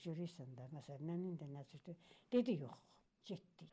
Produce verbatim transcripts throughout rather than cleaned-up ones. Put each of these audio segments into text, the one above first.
görürsən də, məsələn, nənin də nəzirdir. Dedi, yox, getdik.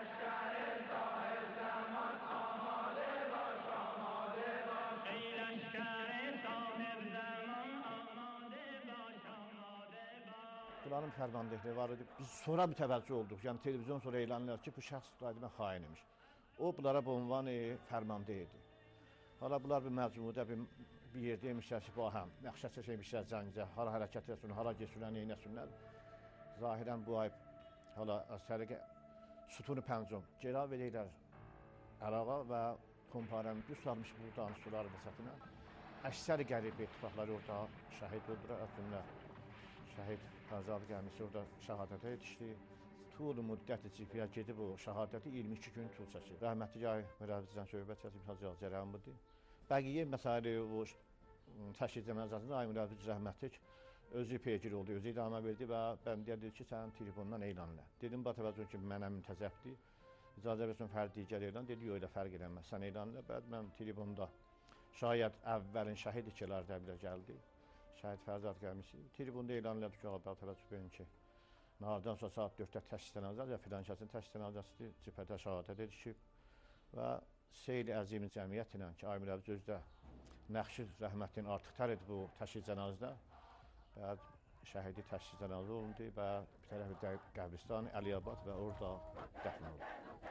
Bunların fərmandehliyi var idi. Biz sonra bir təvəccüh olduq. Yəni televizyon sonra elan elədi ki, bu şəxs daima xain imiş. O bunlara bonvan fərmandeh idi. Hala bunlar bir məcmuədə bir, bir yerdə yemişlər ki, bu həm məqsəd çəkmişlər cəngə, hara hərəkət etsin, hara getsinlər, neynəsinlər. Zahirən bu ay hala əsəri sütunu pəncum cəra verirlər ərağa və komparəni düz salmış buradan sular məsətinə. Əksəri qəribə ittifaqları orada şəhid oldular, əslində. Şəhid Fərzad Qəmisi orada şəhadətə yetişdi. Tul müddəti cipiyə gedib o şəhadəti iyirmi iki gün tul çəkir. Rəhmətli Cahil Mürəbbizdən söhbət çəkib hacı cərəyan budur. Bəqiyyə məsələ o təşhid cənazəsində Ay Mürəbbiz rəhmətlik özü peygir oldu, özü idamə verdi və bəndəyə dedi ki, sənin telefonundan elan elə. Dedim, bu təvəccüh ki, mənə müntəzəbdir. İcazə versin fərd digər elan. Dedi, yox, elə fərq eləməz, sən elan elə. Bəd mən telefonda şayət əvvəlin şəhid ikilərdə bilə gəldi. Şəhid Fərzad Qəmisi. Telefonda elan elədi ki, bu təvəccüh beyin ki, nahardan sonra saat dörddə təşhis cənazəsi və filan kəsin təşhis cənazəsidir. Cibhədə şəhadət edişib və seyl əzimi cəmiyyət ilə ki, Ay Mürəbbiz özü də nəxşi rəhmətin artıq tər idi bu təşhis cənazədə. Bəd şəhidi təşhis cənazə olundu və bir tərəfdə qəbristan, Əliyabad və orada dəfn oldu.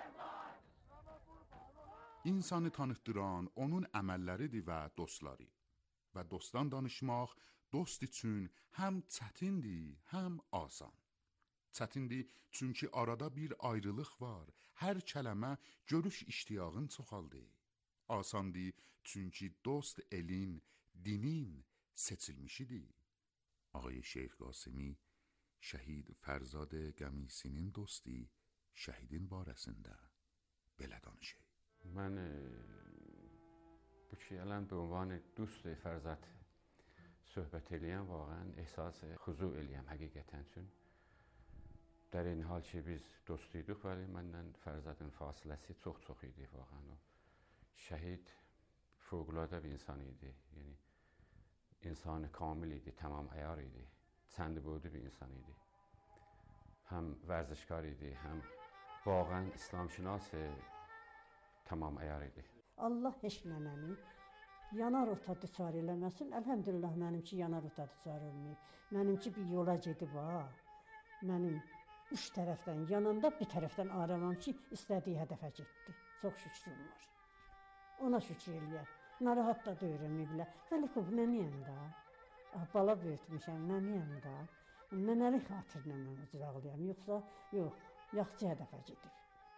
İnsanı tanıtdıran onun əməlləridir və dostları. Və dostdan danışmaq dost üçün həm çətindir, həm asan. Çətindir çünki arada bir ayrılıq var. Hər kələmə görüş iştiyağın çoxaldı. Asandır çünki dost elin, dinin seçilmişidir. Ağay Şeyx Qasimi şəhid Fərzad Qəmisinin dostu şəhidin barəsində belə danışır. Mən e, bu ki, elən bu ünvanı dost Fərzad söhbət eləyən vaqən ehsas xuzu eləyəm həqiqətən üçün. در این حال که biz dost idik, ولی məndən Fərzadın fasiləsi çox-çox idi vaqən. O şəhid fövqəladə bir insan idi. Yəni insan kamil idi, tamam əyar idi. Çəndibödü bir insan idi. Həm vərzişkar idi, həm vaqən İslamşünas tamam əyar idi. Allah heç nənəni yanar ota düçar eləməsin. Əlhəmdülillah mənimki yanar ota düçar olmayıb. Mənimki bir yola gedib ha. Mənim üç tərəfdən yanında, bir tərəfdən aramam ki, istədiyi hədəfə getdi. Çox şükürüm var. Ona şükür eləyər. Narahat da döyürəməyiblər. Vəli xub, nəniyəm da. Bala böyütmüşəm, nəniyəm da. Nənəli xatirinə mən üzr ağlayam. Yoxsa, yox, yaxçı hədəfə gedib.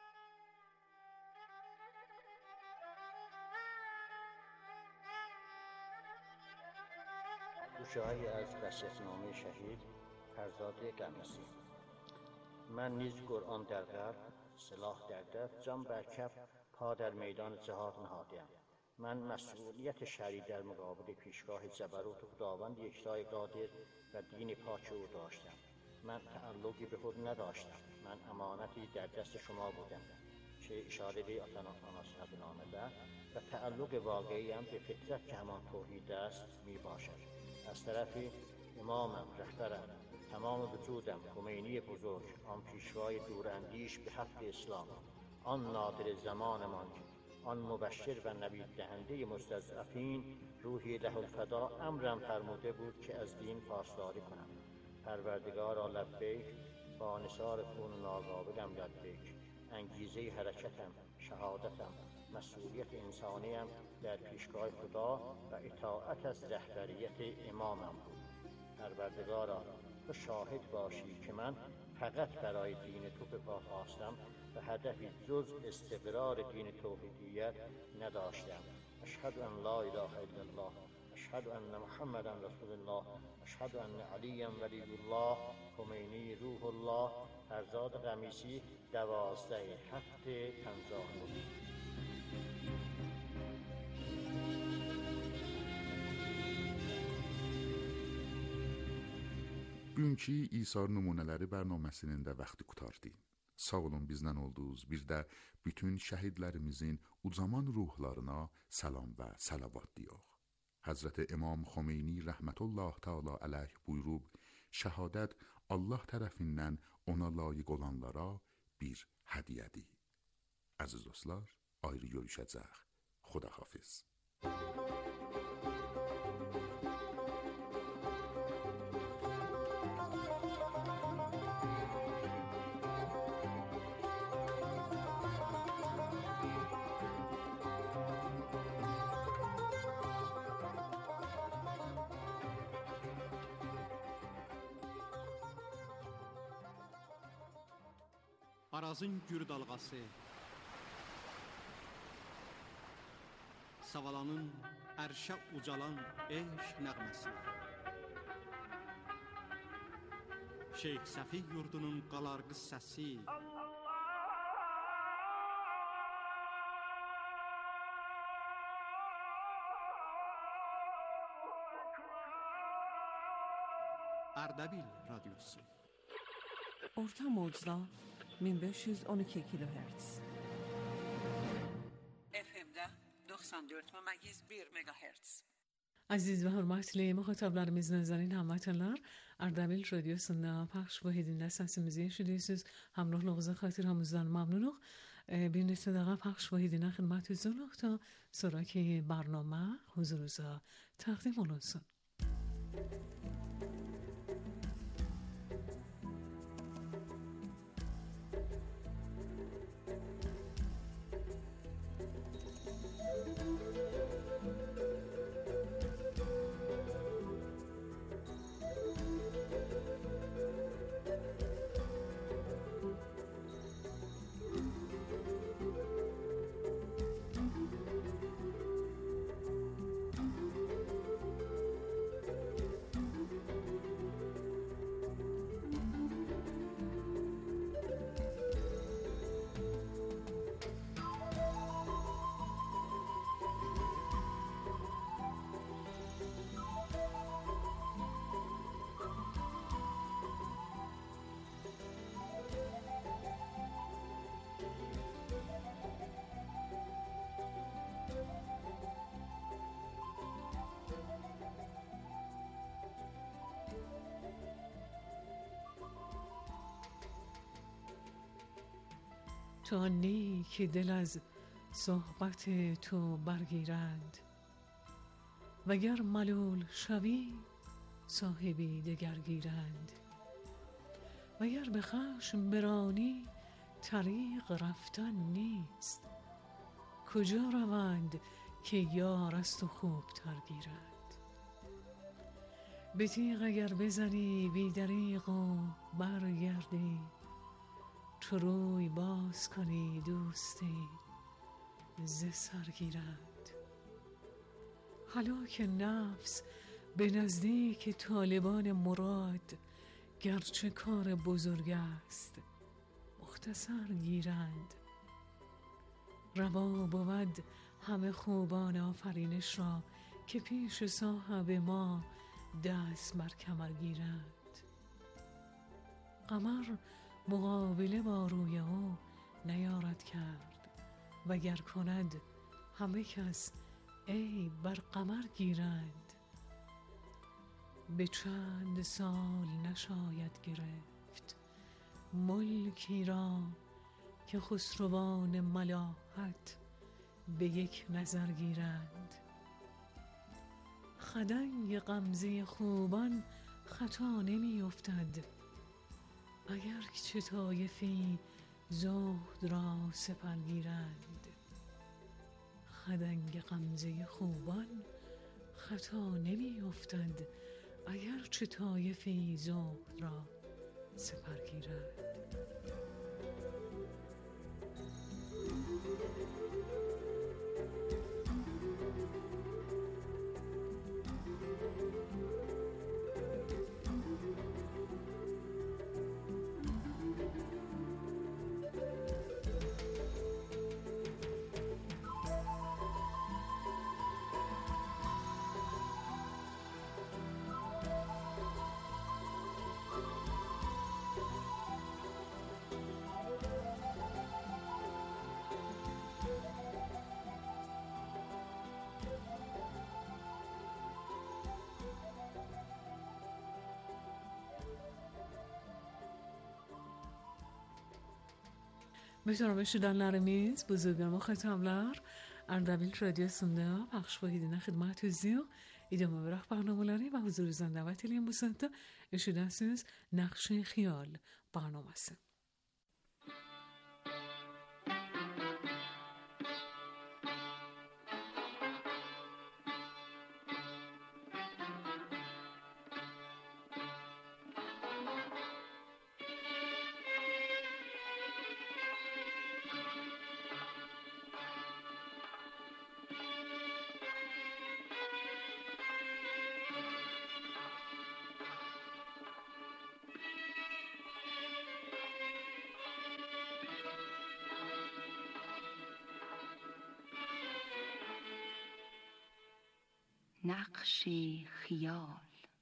Müşahi از وصیت‌نامه شهید فرزاد قمیسی. من نیز قرآن در قلب، سلاح در دست، جان بر کف، پا در میدان جهاد نهاده‌ام. من مسئولیت شرعی در مقابل پیشگاه جبروت و خداوند یکتای قادر و دین پاک او داشتم. من تعلقی به خود نداشتم. من امانتی در دست شما بودم که اشاره به آتنامه و تعلق واقعی هم به فطرت که همان توحید است می باشد. از طرفی امامم، رهبرم، تمام وجودم، خمینی بزرگ، آن پیشوای دوراندیش به حق اسلام، آن نادر زمانمان، آن مبشر و نوید دهنده مستضعفین، روحی له الفدا امرم فرموده بود که از دین پاسداری کنم. پروردگارا لبیک، با نثار خون ناقابلم لبیک. انگیزه حرکتم، شهادتم، مسئولیت انسانیم در پیشگاه خدا و اطاعت از رهبریت امامم بود. پروردگارا تو شاهد باشی که من فقط برای دین تو به پا خواستم و هدفی جز استقرار دین توحیدیت نداشتم. اشهد ان لا اله الا الله، اشهد ان محمدا رسول الله، اشهد ان علی ولی الله، خمینی روح الله. فرزاد قمیسی، دوازده هفت پنجاه و نه. Bugünkü İsar nümunələri bərnaməsinin də vaxtı qutardı. Sağ olun, bizdən oldunuz. Bir də bütün şəhidlərimizin ucaman ruhlarına salam və salavat deyək. Həzrəti İmam Xomeyni rəhmətullah təala əleyh buyurub, şəhadət Allah tərəfindən ona layiq olanlara bir hədiyyədir. Əziz dostlar, ayrı görüşəcək. Xudahafiz. Arazın gür dalğası, Savalanın ərşə ucalan eşq nəğməsi, Şeyx Səfi yurdunun qalarqı səsi, Ərdəbil radyosu. Orta mocda min beş yüz on iki kilohertz. اف ام'de doksan dört megahertz bir megahertz. Aziz və hörmətli müxatablarımız, nazarin hamvətənlər, Ərdəbil radyosunda pəxş vahidində səsimizi eşidirsiniz. Hamrohlığınıza xatirhamızdan məmnunuq. Bir neçə dəqiqə pəxş vahidinə xidmətinizdə ta sonraki برنامه huzurunuza təqdim olunsun. تا نی که دل از صحبت تو برگیرند، وگر ملول شوی صاحبی دگر گیرند، وگر به خشم برانی طریق رفتن نیست، کجا روند که یار از تو خوبتر گیرند. به تیغ اگر بزنی بی دریغ و برگردی، تو روی باز کنی دوستی ز سر گیرند. هلاک نفس به نزدیک طالبان مراد، گرچه کار بزرگ است مختصر گیرند. روا بود همه خوبان آفرینش را، که پیش صاحب ما دست بر کمر گیرند. قمر مقابله با روی او نیارد کرد، وگر کند همه کس ای بر قمر گیرند. به چند سال نشاید گرفت ملکی را، که خسروان ملاحت به یک نظر گیرند. خدنگ غمزه خوبان خطا نمی افتد، اگر چه طایفی زهد را سپر گیرند. خدنگ غمزه خوبان خطا نمی افتد، اگر چه طایفی زهد را سپر گیرند. Mühterem eşidenlerimiz, buzurgan muhatablar, Ardabil Radyosu'nda Pəxş Vahidinə xidmətinizdəyik. İdamə verək barnamaları və huzurunuzdan dəvət edəyim bu sənətdə eşidəsiniz Naqş-i Xiyal barnaması. نقش خیال.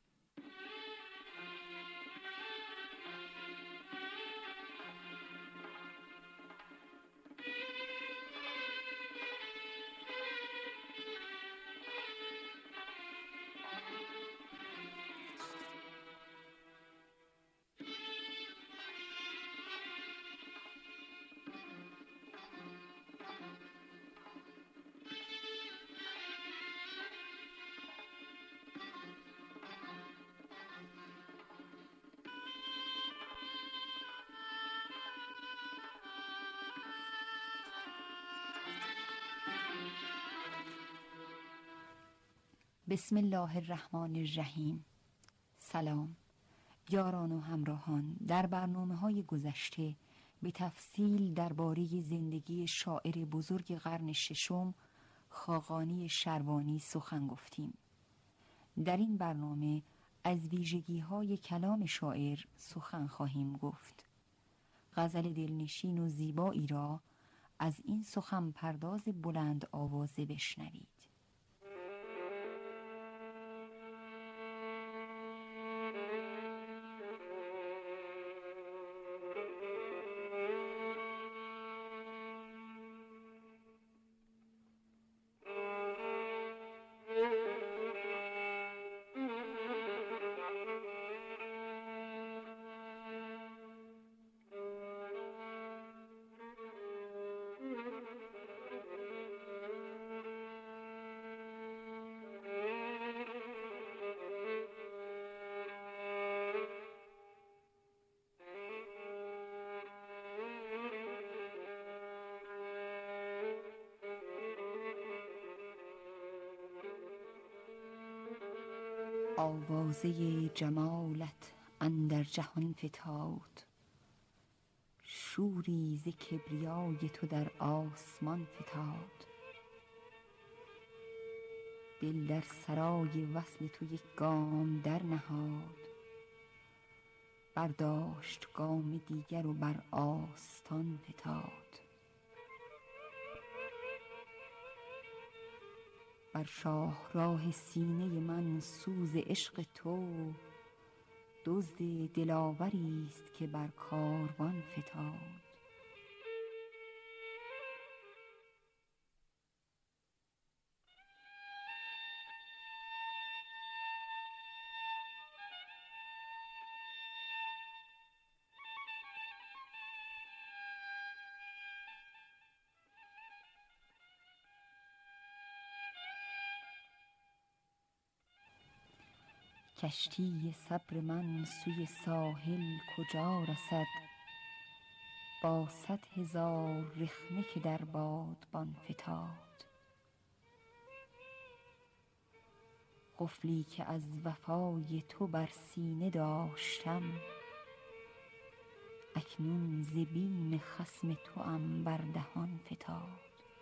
بسم الله الرحمن الرحیم. سلام یاران و همراهان. در برنامه‌های گذشته به تفصیل درباره زندگی شاعر بزرگ قرن ششم خاقانی شروانی سخن گفتیم. در این برنامه از ویژگی‌های کلام شاعر سخن خواهیم گفت. غزل دلنشین و زیبایی را از این سخن پرداز بلند آوازه بشنوید. آوازه جمالت اندر جهان فتاد، شوری ز کبریای تو در آسمان فتاد. دل در سرای وصل تو یک گام در نهاد، برداشت گام دیگر و بر آستان فتاد. بر شاهراه سینه من سوز عشق تو، دزد دلاوری است که بر کاروان فتاد. کشتی صبر من سوی ساحل کجا رسد، با صد هزار رخنه که در بادبان فتاد. قفلی که از وفای تو بر سینه داشتم، اکنون ز بیم خصم توام بر دهان فتاد.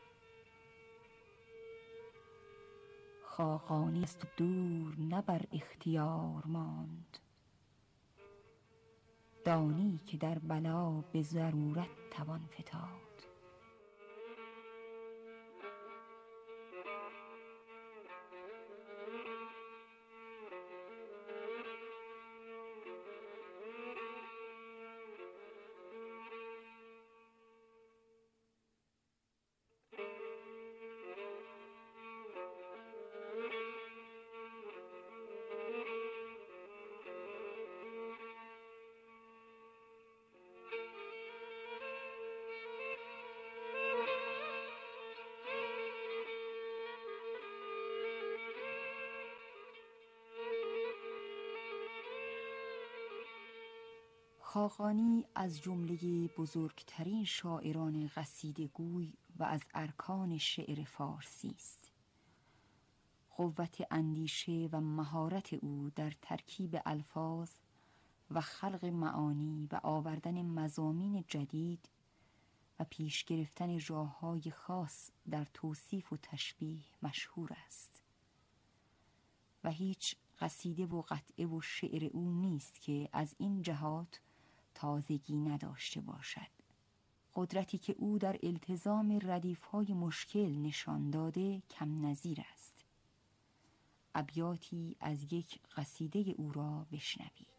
خاقانی است و دور نه بر اختیار ماند، دانی که در بلا به ضرورت توان فتاد. خاقانی از جمله بزرگترین شاعران قصیده‌گوی و از ارکان شعر فارسی است. قوت اندیشه و مهارت او در ترکیب الفاظ و خلق معانی و آوردن مضامین جدید و پیش گرفتن راه‌های خاص در توصیف و تشبیه مشهور است و هیچ قصیده و قطعه و شعر او نیست که از این جهات تازگی نداشته باشد. قدرتی که او در التزام ردیف‌های مشکل نشان داده کم نظیر است. ابیاتی از یک قصیده او را بشنوید.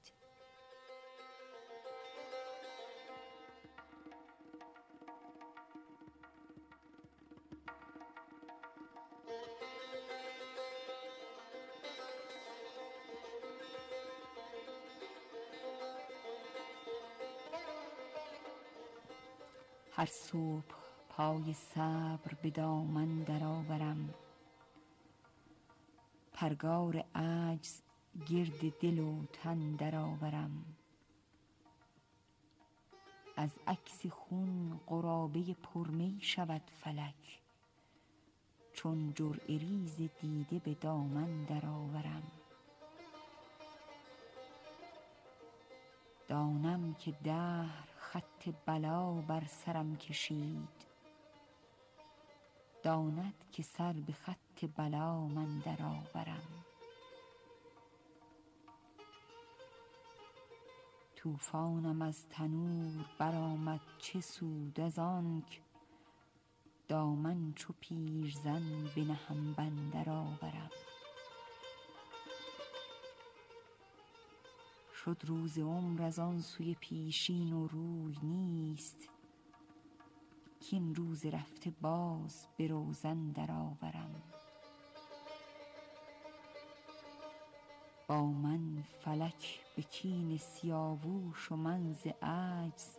هر صبح پای صبر به دامن درآورم، پرگار عجز گرد دل و تن درآورم. از عکس خون قرابه پرمی شود فلک، چون جرعه ریز دیده به دامن درآورم. دانم که دهر خط بلا بر سرم کشید، داند که سر به خط بلا من درآورم. طوفانم از تنور برآمد چه سود از آنک، دامن چو پیرزن بنهم بندر آورم. شد روز عمر از آن سوی پیشین و روی نیست، کین روز رفته باز به روزن درآورم. با من فلک به کین سیاووش و من ز عجز،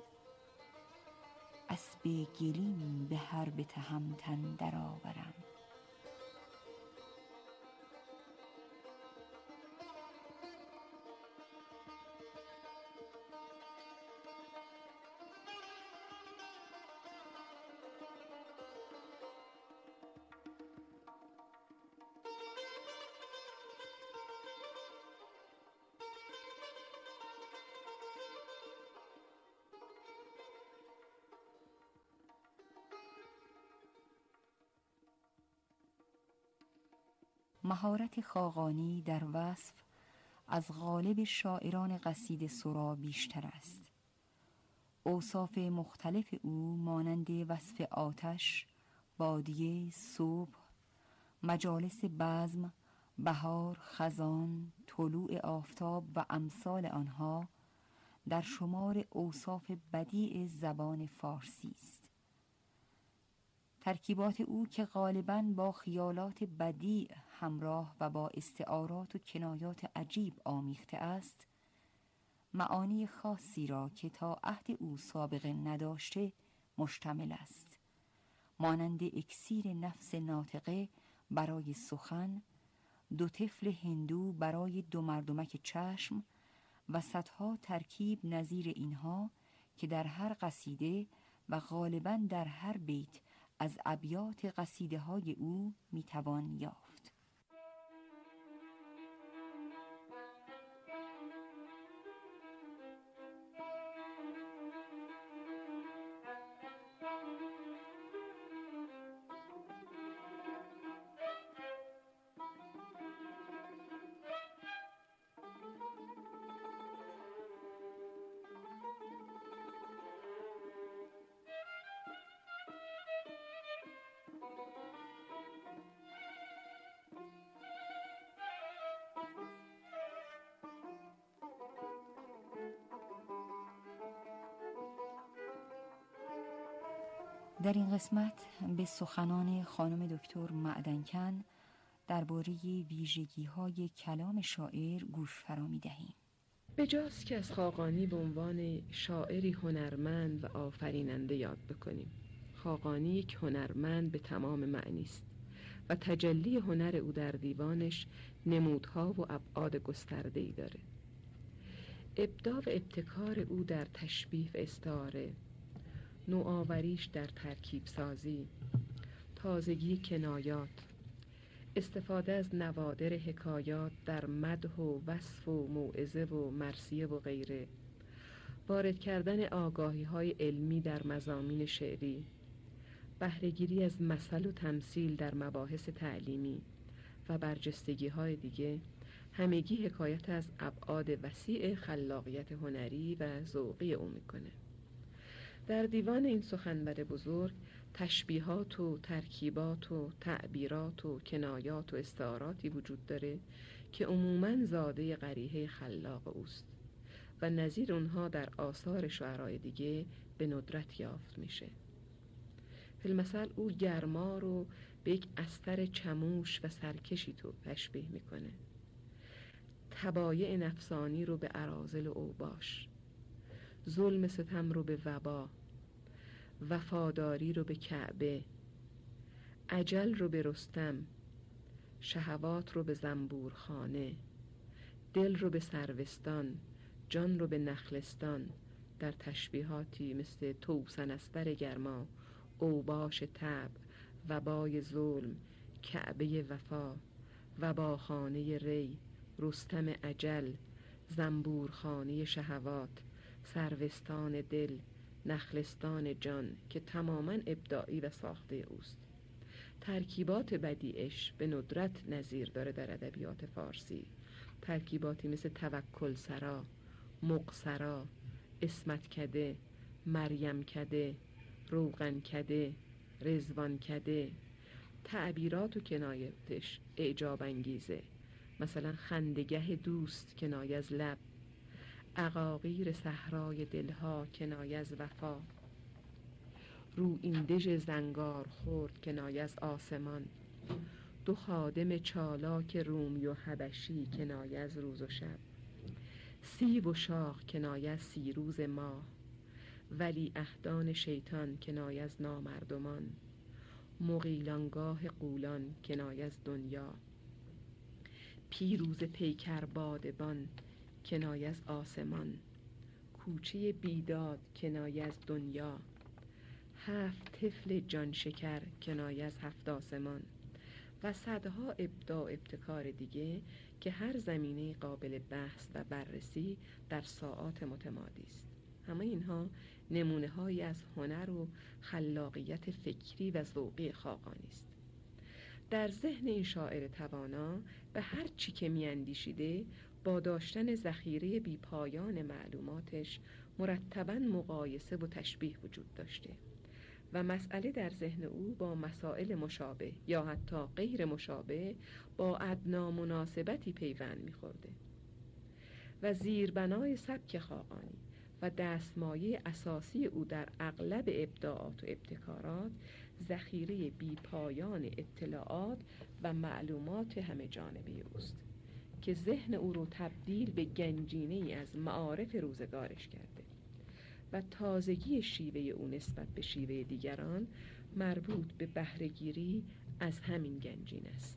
اسب گلین به حرب تهمتن درآورم. مهارت خاقانی در وصف از غالب شاعران قصیده سرا بیشتر است. اوصاف مختلف او مانند وصف آتش، بادیه، صبح، مجالس بزم، بهار، خزان، طلوع آفتاب و امثال آنها در شمار اوصاف بدیع زبان فارسی است. ترکیبات او که غالباً با خیالات بدیع همراه و با استعارات و کنایات عجیب آمیخته است، معانی خاصی را که تا عهد او سابقه نداشته مشتمل است، مانند اکسیر نفس ناطقه برای سخن، دو طفل هندو برای دو مردمک چشم و صدها ترکیب نظیر اینها که در هر قصیده و غالباً در هر بیت از ابیات قصیده های او میتوان یافت. در این قسمت به سخنان خانم دکتر معدنکن درباره ویژگی‌های کلام شاعر گوش فرا می‌دهیم. بجاست که از خاقانی به عنوان شاعری هنرمند و آفریننده یاد بکنیم. خاقانی یک هنرمند به تمام معنی است و تجلی هنر او در دیوانش نمودها و ابعاد گسترده‌ای داره. ابداع و ابتکار او در تشبیه و استعاره، نوآوریش در ترکیب سازی، تازگی کنایات، استفاده از نوادر حکایات در مدح و وصف و موعظه و مرثیه و غیره، وارد کردن آگاهی‌های علمی در مضامین شعری، بهره‌گیری از مثل و تمثیل در مباحث تعلیمی و برجستگی‌های دیگه، همگی حکایت از ابعاد وسیع خلاقیت هنری و ذوقی او میکنه. در دیوان این سخنور بزرگ تشبیهات و ترکیبات و تعبیرات و کنایات و استعاراتی وجود داره که عموماً زاده قریحه خلاق اوست و نظیر اونها در آثار شعرای دیگه به ندرت یافت میشه. فی المثل او گرما رو به یک استر چموش و سرکشی تو تشبیه میکنه، طبایع نفسانی رو به اراذل و اوباش، ظلم ستم رو به وبا، وفاداری رو به کعبه، اجل رو به رستم، شهوات رو به زنبورخانه، دل رو به سروستان، جان رو به نخلستان، در تشبیهاتی مثل توسن استر گرما، اوباش طبع، وبای ظلم، کعبه وفا، وباخانه ری، رستم اجل، زنبورخانه شهوات، سروستان دل، نخلستان جان که تماماً ابداعی و ساخته اوست. ترکیبات بدیعش به ندرت نظیر داره در ادبیات فارسی، ترکیباتی مثل توکل سرا، مقصرا، اسمت کده، مریم کده، روغن کده، رضوان کده. تعبیرات و کنایاتش اعجاب انگیزه، مثلا خندگه دوست کنایه از لب، عقاقیر صحرای دلها کنایه از وفا، رو این دژ زنگار خورد کنایه از آسمان، دو خادم چالاک رومی و حبشی کنایه از روز و شب، سیب و شاخ کنایه از سیروز ماه، ولی اهدان شیطان کنایه از نامردمان، مغیلانگاه غولان کنایه از دنیا، پیروز پیکر بادبان کنایه از آسمان، کوچه بیداد کنایه از دنیا، هفت طفل جان شکر کنایه از هفت آسمان و صدها ابداع ابتکار دیگه که هر زمینه قابل بحث و بررسی در ساعات متمادی است. همه اینها نمونه هایی از هنر و خلاقیت فکری و ذوقی خاقانی است. در ذهن این شاعر توانا به هر چی که میاندیشیده با داشتن ذخیره بی پایان معلوماتش مرتباً مقایسه و تشبیه وجود داشته و مسئله در ذهن او با مسائل مشابه یا حتی غیر مشابه با ادنا مناسبتی پیوند می‌خورده و زیربنای سبک خاقانی و دستمایه اساسی او در اغلب ابداعات و ابتکارات ذخیره بی پایان اطلاعات و معلومات همه جانبه اوست که ذهن او رو تبدیل به گنجینه‌ای از معارف روزگارش کرده و تازگی شیوه او نسبت به شیوه دیگران مربوط به بهره‌گیری از همین گنجینه است.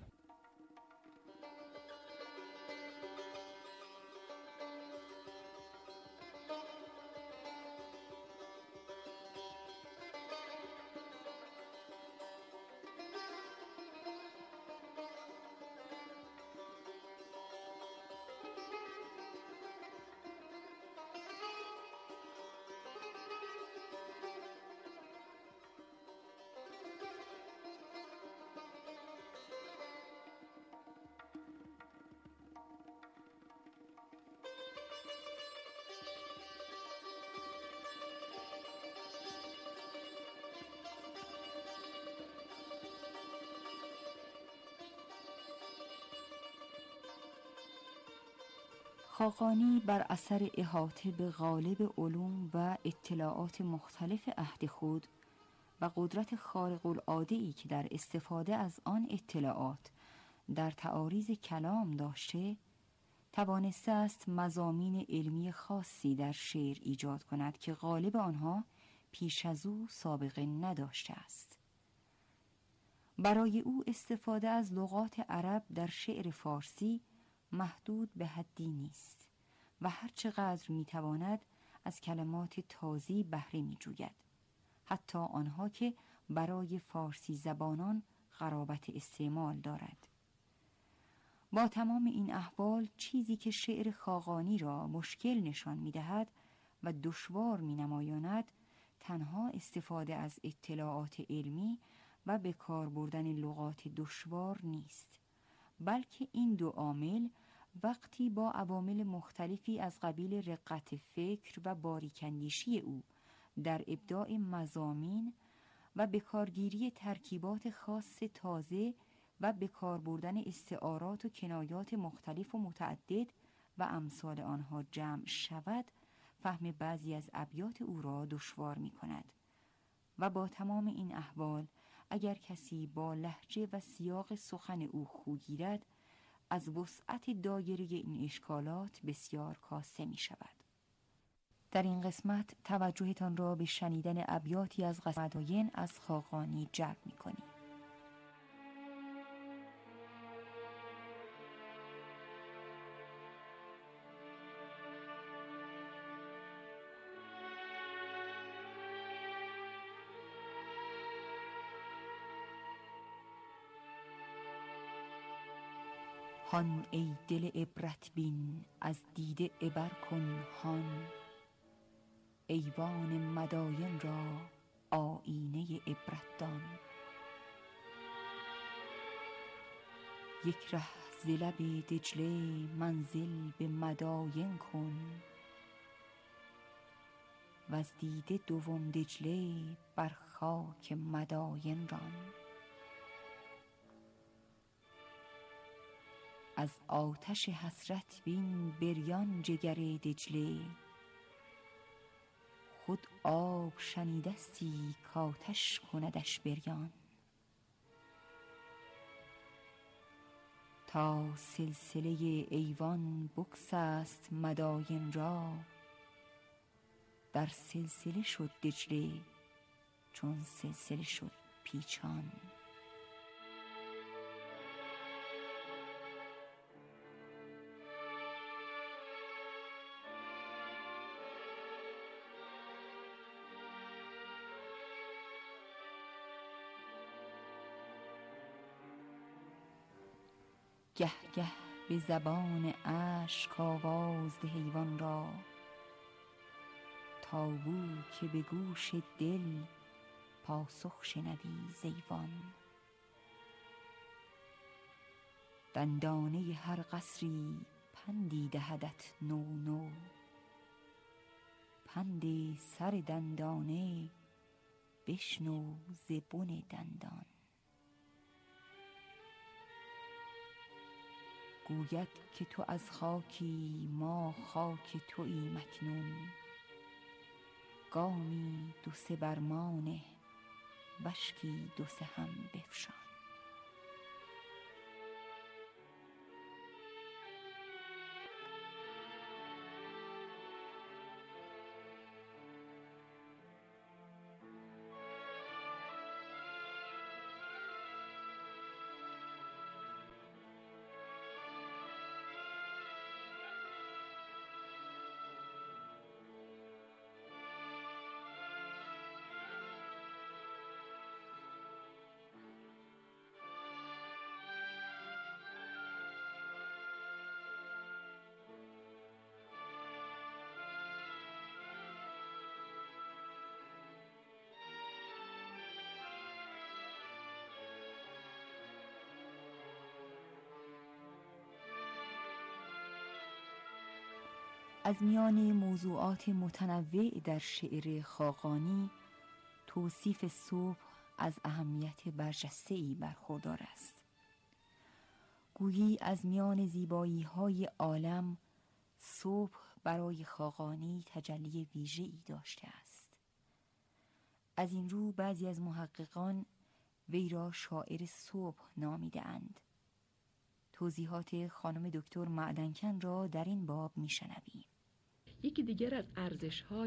خاقانی بر اثر احاطه به غالب علوم و اطلاعات مختلف عهد خود و قدرت خارق العاده‌ای که در استفاده از آن اطلاعات در تعاریض کلام داشته، توانسته است مضامین علمی خاصی در شعر ایجاد کند که غالب آنها پیش از او سابقه نداشته است. برای او استفاده از لغات عرب در شعر فارسی محدود به حدی نیست و هر چقدر میتواند از کلمات تازی بهره میجوید، حتی آنها که برای فارسی زبانان غرابت استعمال دارد. با تمام این احوال چیزی که شعر خاقانی را مشکل نشان می‌دهد و دشوار می‌نمایاند تنها استفاده از اطلاعات علمی و به کار بردن لغات دشوار نیست، بلکه این دو عامل وقتی با عوامل مختلفی از قبیل رقت فکر و باریک‌اندیشی او در ابداع مضامین و به کارگیری ترکیبات خاص تازه و به کار بردن استعارات و کنایات مختلف و متعدد و امثال آنها جمع شود، فهم بعضی از ابیات او را دشوار می کند. و با تمام این احوال اگر کسی با لهجه و سیاق سخن او خو گیرد، از وسعت دایره این اشکالات بسیار کاسته می شود. در این قسمت توجهتان را به شنیدن ابیاتی از قصیده‌مداین از خاقانی جلب می کنیم. هان ای دل عبرت بین، از دیده عبر کن هان، ایوان مداین را آیینه عبرت دان. یک ره ز لب دجله منزل به مداین کن، وز دیده دوم دجله بر خاک مداین ران. از آتش حسرت بین بریان جگر دجله، خود آب شنیدستی کآتش کندش بریان. تا سلسله ایوان بگسست مداین را، در سلسله شد دجله چون سلسله شد پیچان. گه گه به زبان اشک آواز ده ایوان را، تا بو که به گوش دل پاسخ شنوی ز ایوان. دندانه هر قصری پندی دهدت نو نو، پند سر دندانه بشنو ز بن دندان. گوید که تو از خاکی ما خاک توییم اکنون، گامی دو سه بر ما نه واشکی دو سه هم بفشان. از میان موضوعات متنوع در شعر خاقانی، توصیف صبح از اهمیت برجسته‌ای برخوردار است. گویی از میان زیبایی‌های عالم، صبح برای خاقانی تجلی ویژه‌ای داشته است. از این رو بعضی از محققان وی را شاعر صبح نامیده‌اند. توضیحات خانم دکتر معدنکن را در این باب می‌شنویم. یکی دیگر از ارزش‌های